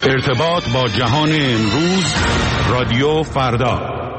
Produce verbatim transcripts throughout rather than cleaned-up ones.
ارتباط با جهان امروز، رادیو فردا.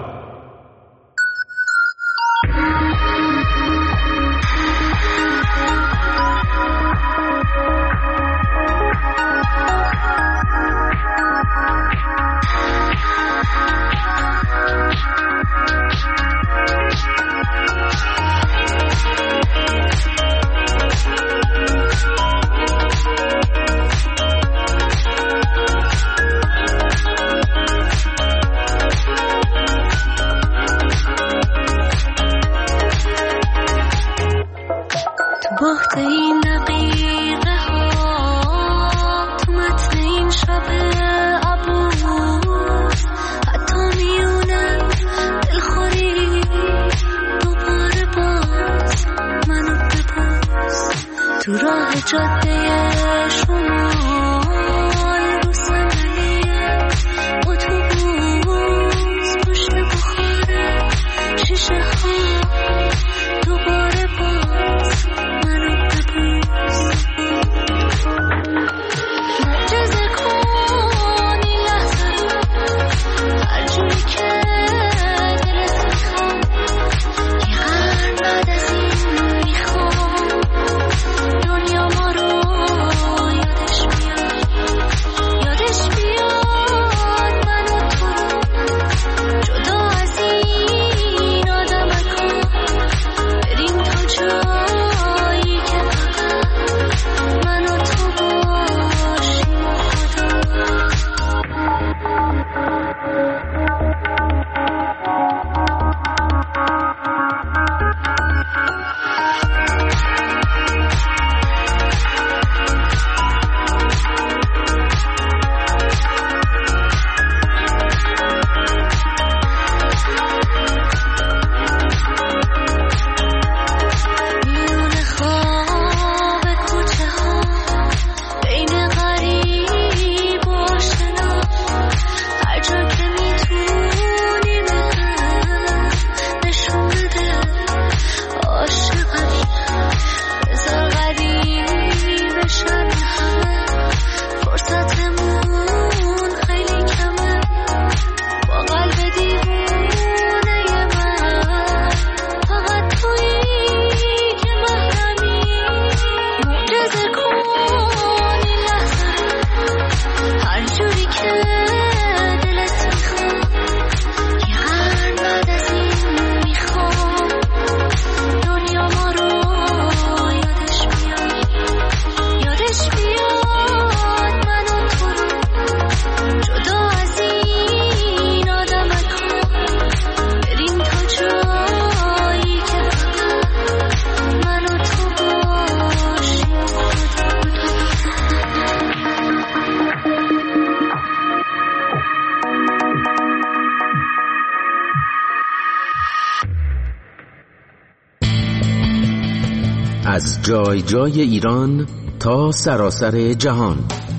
از جای جای ایران تا سراسر جهان،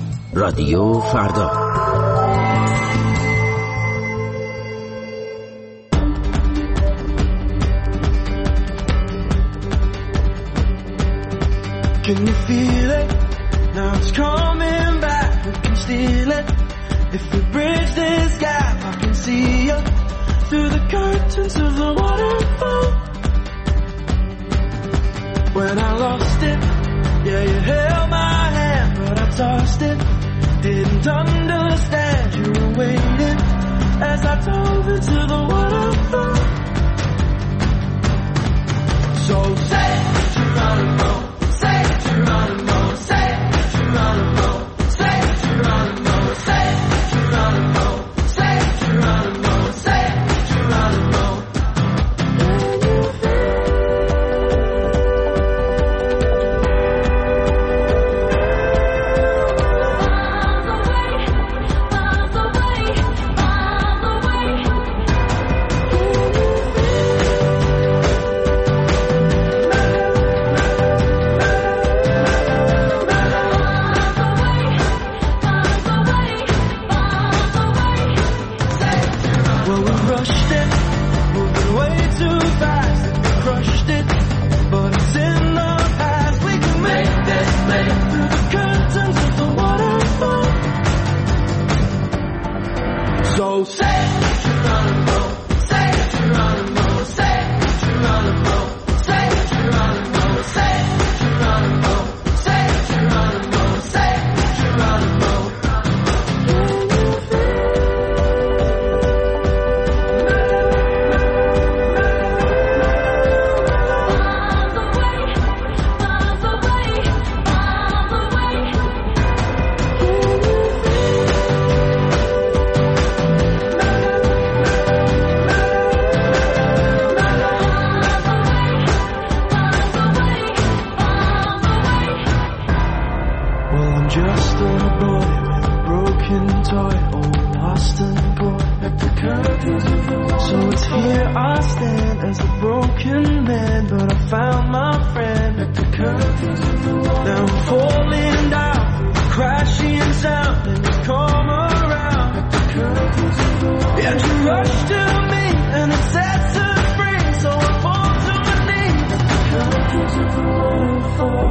رادیو فردا. Can you feel it? Now it's coming back. We can steal it. If we bridge this gap, I can see you through the curtains of the waterfall. When I lost it, yeah, you held my hand, but I tossed it. Didn't understand you were waiting as I dove into the waterfall. So say Geronimo, say Geronimo, say Geronimo, say Geronimo, say Geronimo, say Geronimo, say Geronimo. boy with a broken toy, oh lost and poor at the curtains of the wall. So it's here I stand as a broken man, but I found my friend at the curtains of the wall. Now I'm falling down through the crashing sound, and you come around at the curtains of the wall. And you rush to me and it sets us free, so I fall to my knees at the curtains of the waterfall.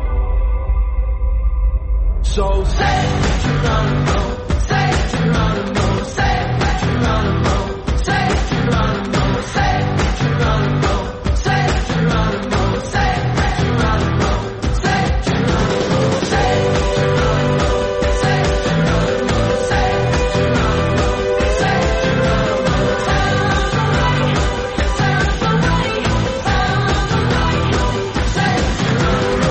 So say Geronimo, say Geronimo, say Geronimo, say Geronimo, say Geronimo, say Geronimo, say Geronimo, say Geronimo, say Geronimo, say Geronimo, say Geronimo, say Geronimo, sounds alright, sounds alright, sounds alright, say Geronimo.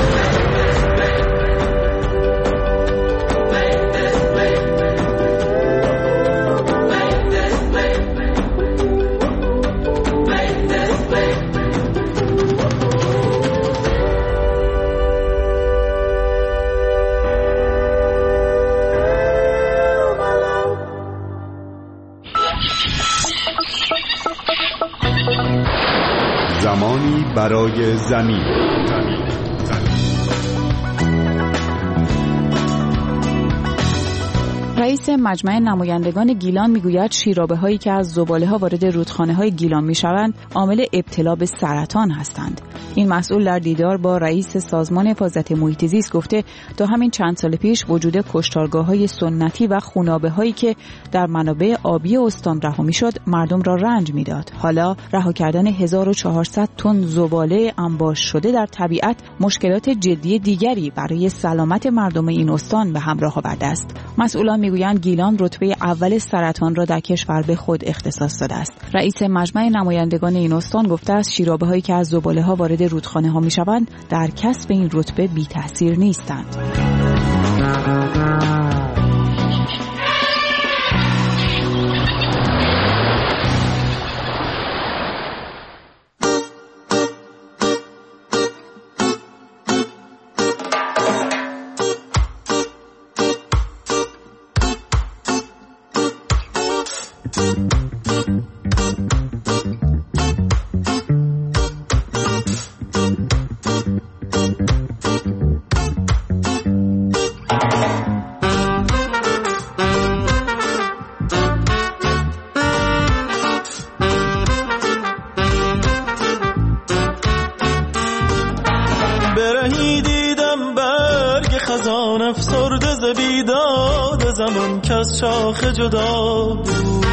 زمانی برای زمین. رئیس مجمع نمایندگان گیلان میگوید شیرابه هایی که از زباله ها وارد رودخانه های گیلان میشوند عامل ابتلا به سرطان هستند. این مسئول در دیدار با رئیس سازمان حفاظت محیط زیست گفته تا همین چند سال پیش وجود کشتارگاه های سنتی و خونابه هایی که در منابع آبی استان رها میشد مردم را رنج میداد. حالا رها کردن هزار و چهارصد تن زباله انباش شده در طبیعت مشکلات جدی دیگری برای سلامت مردم این استان به همراه آورده است. مسئولان میگویند گیلان رتبه اول سرطان را در کشور به خود اختصاص داده است. رئیس مجمع نمایندگان این استان گفته است شیرابه هایی که از زباله ها وارد رودخانه ها میشوند در کسب این رتبه بی تأثیر نیستند. برهی دیدم برگ خزان افسرده ز بیداد زمان که از شاخ جدا بود.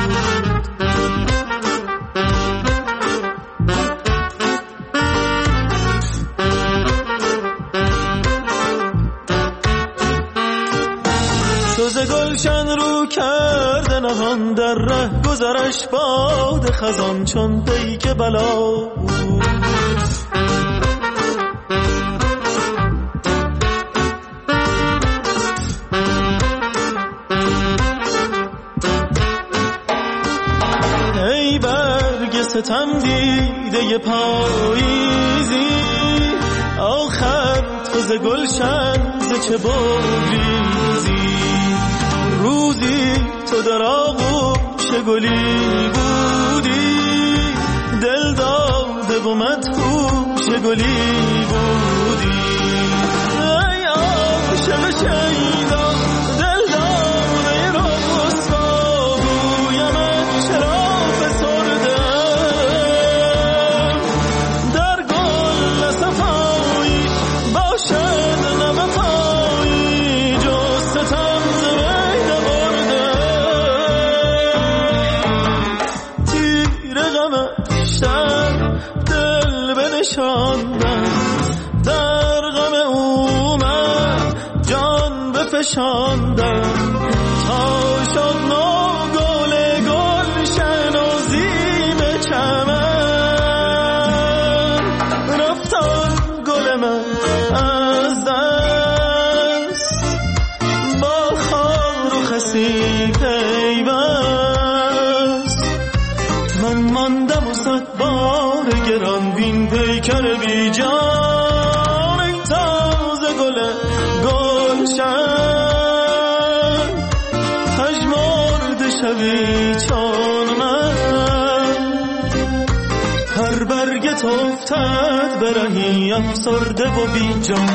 سوز گلشن رو کرده نهان در ره گذرش باد خزان چون پیک بلا بود. ای برگ ستم دیده پاییزی آخر تو ز گلشن ز چه بگریزی. روزی تو در آغوش گلی بودی دل داده و مدهوش گلی بودی. ای عاشق شیدا دل داده رسوا گویمت چرا فسرده در گل صفایی باشد نوفایی جز ستم ز بین برده. تیر غمش در دل بنشاندم در غم او من جان بفشاندم تا شد نو گل گلشن و زیب چمن. رفتان گل من از دست با خار و خسی پیوست. من ماندم و صد بار گران بین پیکر بی جان. ای تازه گل گلشن شوی چون من، هر برگت افتد برهی افسرده و بی جان.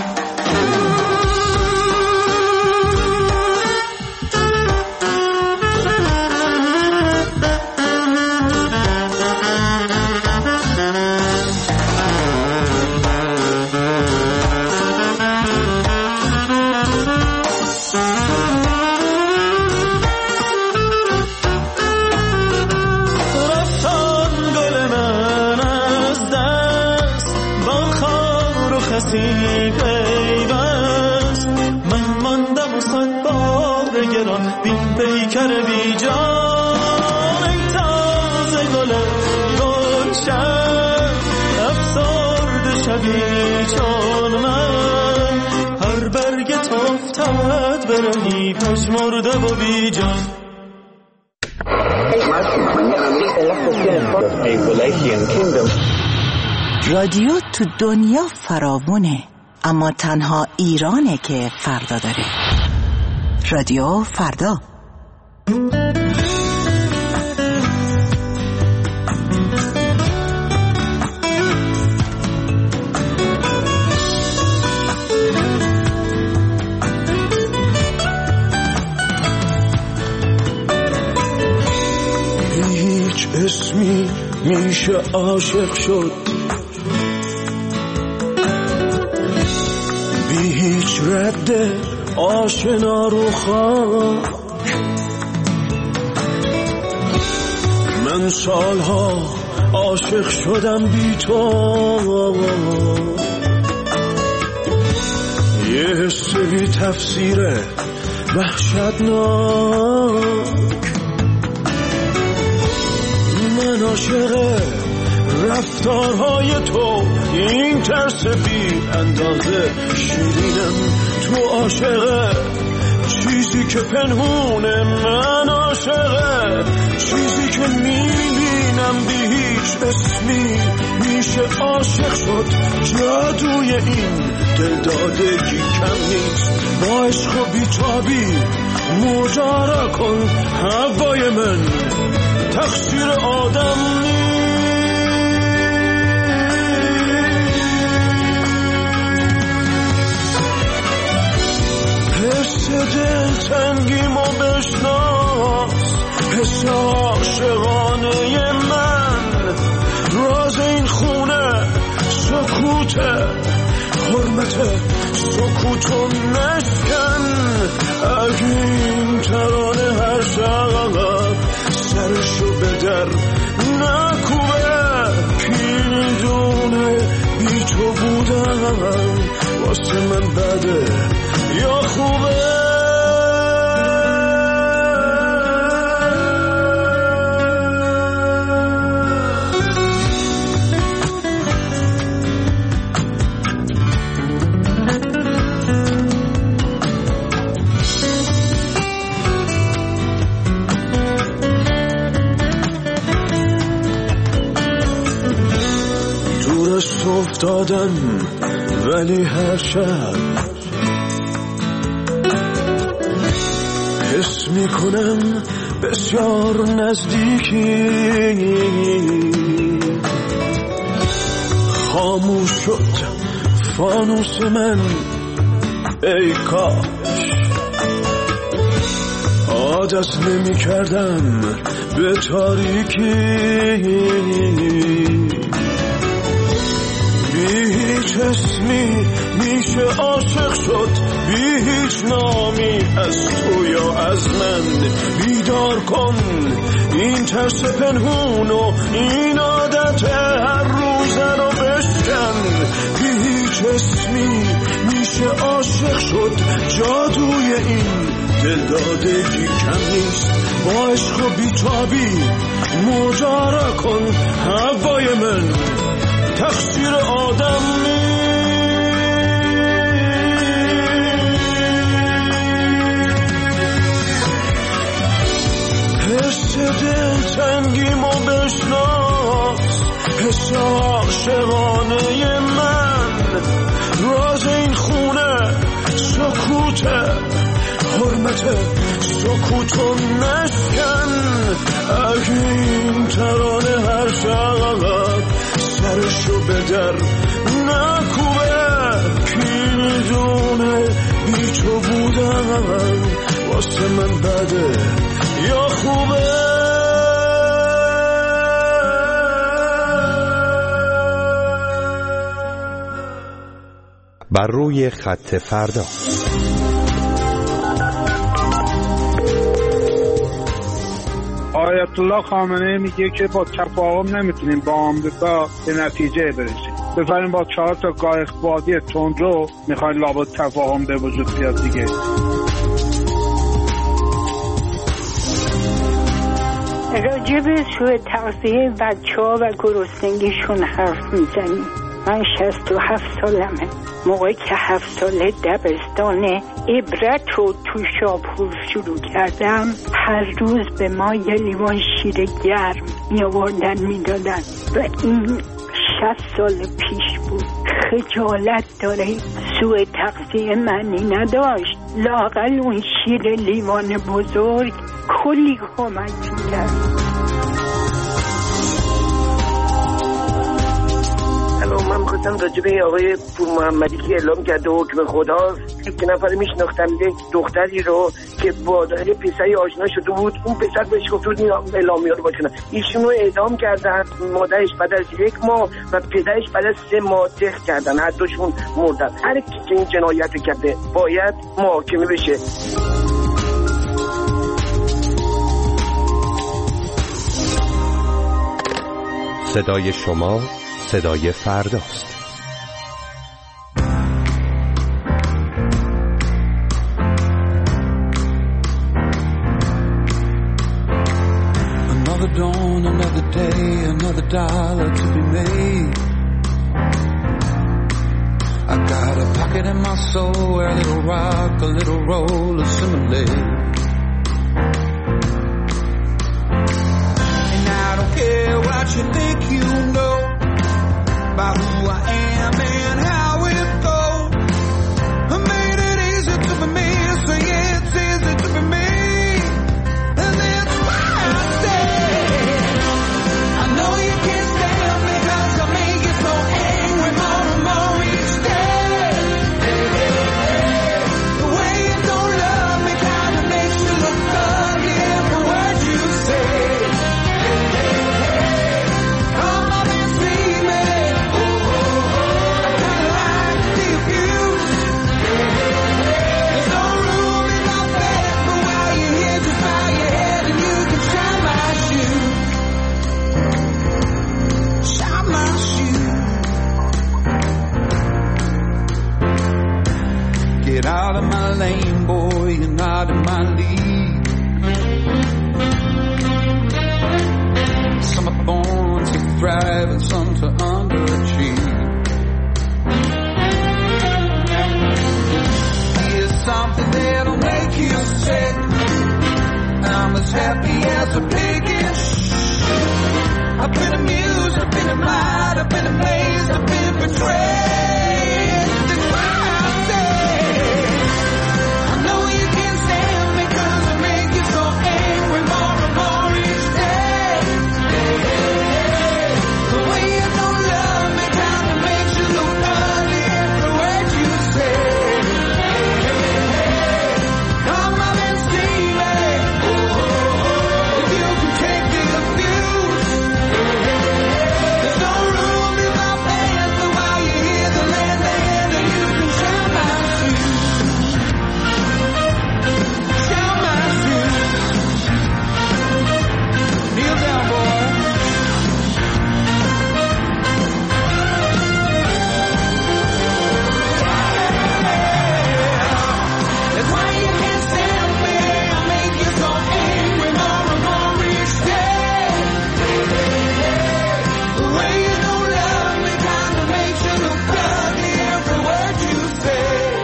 من ماندم و صد بار گران بین پیکر بی جان. ای تازه گل گلشن افسرده شبی چون من، هر برگت افتد برهی پژمرده و بی جان. رادیو تو دنیا فراوونه، اما تنها ایرانه که فردا داره. رادیو فردا. هیچ اسمی میشه عاشق شد، بی هیچ رد آشنا رو خاک. من سالها عاشق شدم بی تو، یه حس بی تفسیره وحشتناک. من عاشق رفتارهای تو، این ترس بی اندازه شیرینم. تو عاشق چیزی که پنهونه، من عاشق چیزی که میبینم. بی هیچ اسمی میشه عاشق شد، جادوی این دلدادگی کم نیست. با عشق و بیتابی ماجرا کن هوای من، تقصیر آدم نیست. حس دل تنگیمو بشناس، حس عاشقانه من. راز این خونه سکوته، حرمت سکوتو نشکن. اگه این ترانه هر شب سرشو به در نکوبه، کی میدونه بی تو بودن واسه من بده یا خوبه. افتادم ولی هر شب حس میکنم بسیار نزدیکی. خاموش شد فانوس من، ای کاش عادت نمی کردم به تاریکی. بی هیچ اسمی میشه عاشق شد، بی هیچ نامی از تو یا از من. بیدار کن این ترس پنهون و این عادت هر روزه رو بشکن. بی هیچ اسمی میشه عاشق شد، جادوی این دلدادگی کم نیست. با عشق و بیتابی ماجرا کن هوای من، تقصیر آدم نیست. حس دل تنگیمو بشناس، حس عاشقانه من. راز این خونه سکوته، حرمت سکوتو نشکن. این ترانه هر شب سرشو به در نکوبه، کی میدونه بی تو بودن واسه من بده یا خوبه. بر روی خط فردا. آیت الله خامنه‌ای میگه که با تفاهم نمیتونیم با آمریکا به نتیجه برسیم. بفرمایید با چهار تا قایقبادی تندرو میخواین لابد تفاهم به وجود بیاد دیگه. راجع به سوء تغذیه بچه‌ها و گرسنگیشون حرف میزنیم. من شصت و هفت سالمه. موقعی که هفت ساله دبستان عبرت رو تو شاپور شروع کردم، هر روز به ما یه لیوان شیر گرم می آوردن می دادن و این شصت سال پیش بود. خجالت داره، سوء تغذیه معنی نداشت. لااقل اون شیر لیوان بزرگ کلی کمک می‌کرد. من می‌خواستم راجع به آقای پور محمدی که اعلام کرده حکم خداست، یک نفر میشناختم، یک دختری رو که با دایره پسری آشنا شده بود، اون پسر بهش گفت بود اعلامیه رو بکنه، ایشون رو اعدام کردن. مادرش بعد از یک ماه و پدرش بعد از سه ماه دق کردن، هر دوشون مردن. هر کی که این جنایت رو کرده باید محاکمه بشه. صدای شما صدای فرداست. Another dawn, another day, another dollar to be made. I got a pocket in my soul where a little rock, a little roll assimilate. And I don't care what you think you know about who I am and how it goes. I made it easy to be me, so yeah, it's easy to be me. And that's why I say, I know you can't stand me cause I make you so angry more and more each day. Hey, hey, hey. The way you don't love me kinda makes you look ugly every word you say. Hey, hey, hey. Come on and see me. Get out of my lane, boy, you're not in my league. Some are born to thrive and some to underachieve. Here's something that'll make you sick. I'm as happy as a pig in shh. I've been amused, I've been admired, I've been amazed, I've been betrayed. That's why I say, I know you can't stand me cause I make you so angry more and more each day. Hey, hey, hey. The way you don't love me kinda makes you look ugly every word you say. Hey, hey, hey. Come up and see me. Oh, oh, oh. If you can take the abuse. Hey, hey, hey. There's no room in my pants, but while you're here, the land, land, and you can share my shoes. Share my shoes. Kneel down, boy. That's why you can't stand me. I make you so angry more and more each day. Hey, hey, hey. The way you don't love me kinda makes you look ugly every word you say.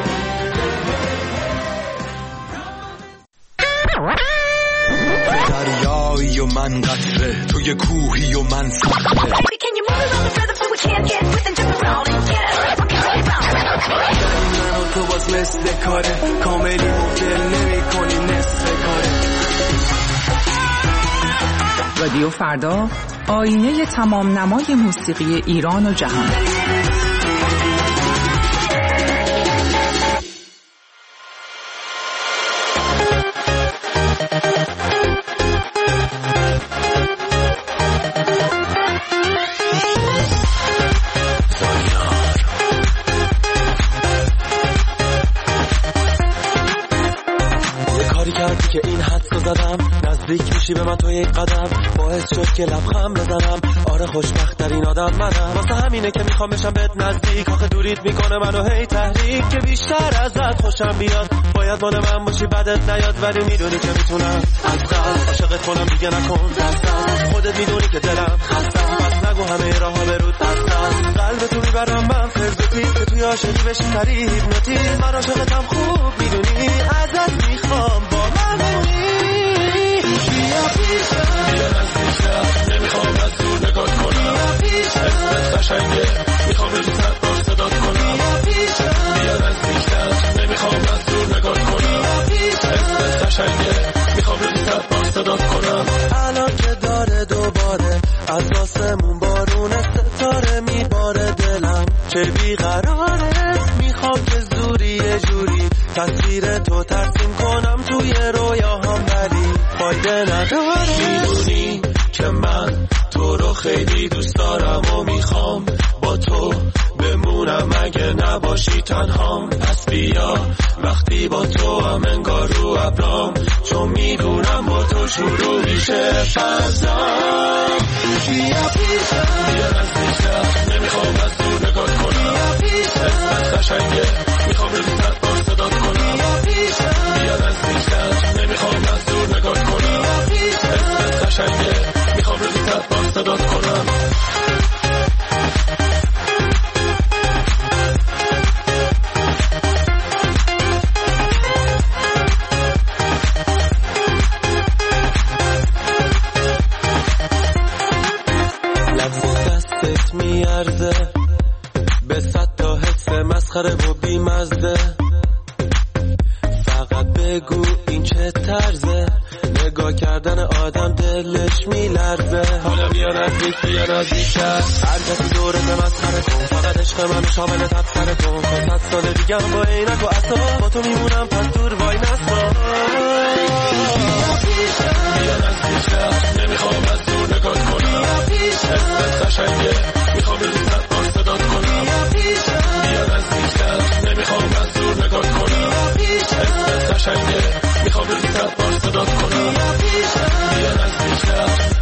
دریایی و من قطره، توی کوهی و من صخره. Can you move it on the rhythm so we can't get with and jump around and get it? من و تو باز مثل کاره کاملی ممکن نمی کنی نصف کاره. رادیو فردا، آینه تمام نمای موسیقی ایران و جهان. که این حدسو زدم نزدیک میشی به من تو یک قدم، باعث شد که لبخند بزنم. آره خوشبخت ترین آدم منم، واسه همینه که میخوام بشم بهت نزدیک. آخه دوریت میکنه منو هی تحریک، که بیشتر ازت خوشم بیاد. باید مال من باشی بدت نیاد، ولی میدونی که میتونم از قلب عاشقت کنم. دیگه نکن دستم، خودت میدونی که دلم خستم. پس نگو همه راه ها برود بستم، قلب تو میبرم من فرزوتی، که توی عاشقی بشی سری هیپنوتیزم. من عاشقتم خوب میدونی، ازت میخوام با من بمونی. بیا پیشم، بیا نزدیکم، نمیخوام از دور نگات کنم. اسمت قشنگه، میخوام بری صد بار صدات کنم. بیا نزدیکم، نمیخوام از دور نگات کنم. اسمت قشنگه، میخوام بری صد بار صدات کنم. الان که داره دوباره از آسمون بارون ستاره میباره، دلم چه بیقراره. میخوام که زوری یه جوری تصویر تو ترسیم کنم توی رویاهام، ولی فایده نداره. میدونی که من تو رو خیلی دوست دارم و میخوام با تو بمونم اگه نباشی تنهام. پس بیا وقتی با تو هم انگار رو ابرام، چون میدونم با تو شروع میشه فضا. بیا پیشم، بیا نزدیکم، نمیخوام از دور نگات کنم. اسمت قشنگه، میخوام بری صد بار صدات کنم. بیا نزدیکم، نمیخوام از دور نگات کنم. اسمت قشنگه، میخوام بری صد بار صدات کنم. میارزه به صد تا حس مسخره و بیمزده. فقط بگو این چه طرزه، نگاه کردن آدم دلش میلرزه. حالا بیا نزدیک، بیا نزدیک، هر کسی دوره به مسخره کن. فقط عشق من شامل تبصره کن. صد سال دیگه هم با عینک و عصا با تو میمونم، پس دور وای نسا. بیا نزدیک، نمیخوام از دور نگات کنم. اسمت قشنگه، میخوام بری صد بار صدات کنم. بیا نزدیکم، نمیخوام از دور نگات کنم. اسمت قشنگه، میخوام بری صد بار صدات کنم. بیا نزدیکم.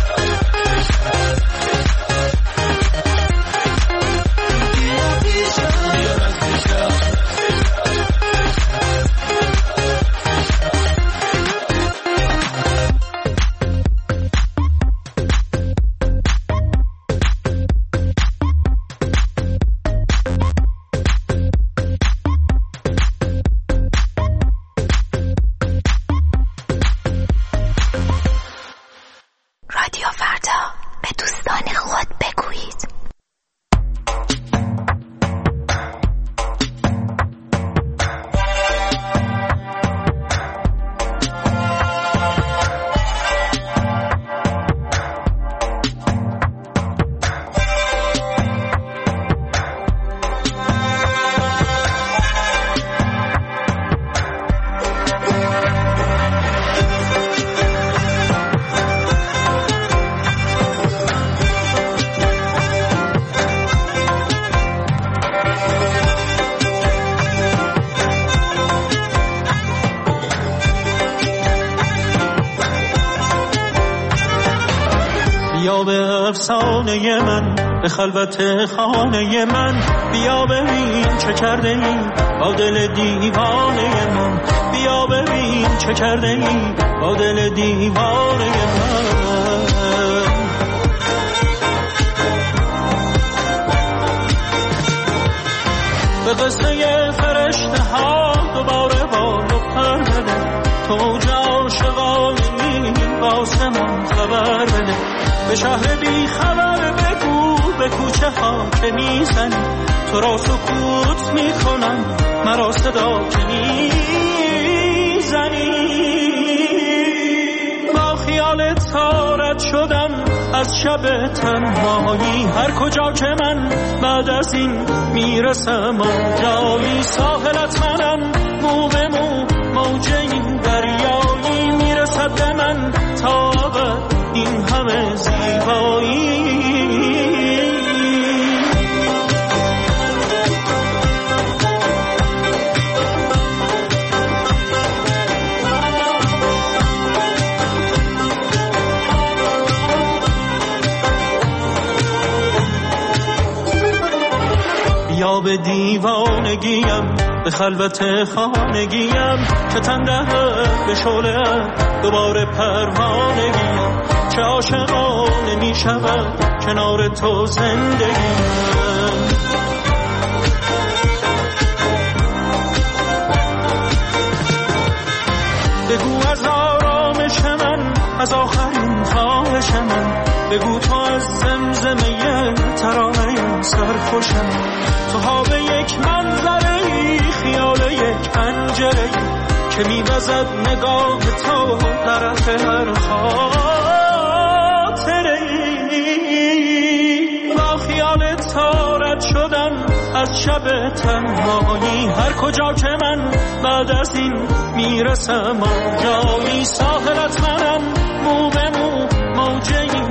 بیا به افسانه من، به خلوت خانه من، بیا ببین چه کرده ای با دل دیوانه من. بیا ببین چه کرده ای با دل دیوانه من. به قصه فرشته ها دوباره بال و پر بده، تو جا عاشقانه واسه من خبر بده. به شهر بی خبر بگو به کوچه ها که میزنی، تو را سکوت میکنم مرا صدا که نیست. میزنی. با خیال تارت شدم از شب تنهایی، هر کجا که من بعد از این میرسم آنجایی. ساحلت منم، مو به مو موج این دریایی، میرسد به من تا ابد این همه زیبایی. یا به دیوانگیم، به خلوت خانگیم، که تنده به شعله دوباره پروانگیم. چه عاشقانه می شود کنار تو زندگیم. بگو از آرامش من، از آخرین خواهش من، بگو تو از زمزمه ترانه سرخوشم. تو ها به یک منظره، خیال یک پنجره که می‌وزد نگاه تو طرف هر خاطره. با خیال تارت شدم از شب تنهایی، هر کجا که من بعد از این میرسم آنجایی. ساحلت منم، مو به مو موج این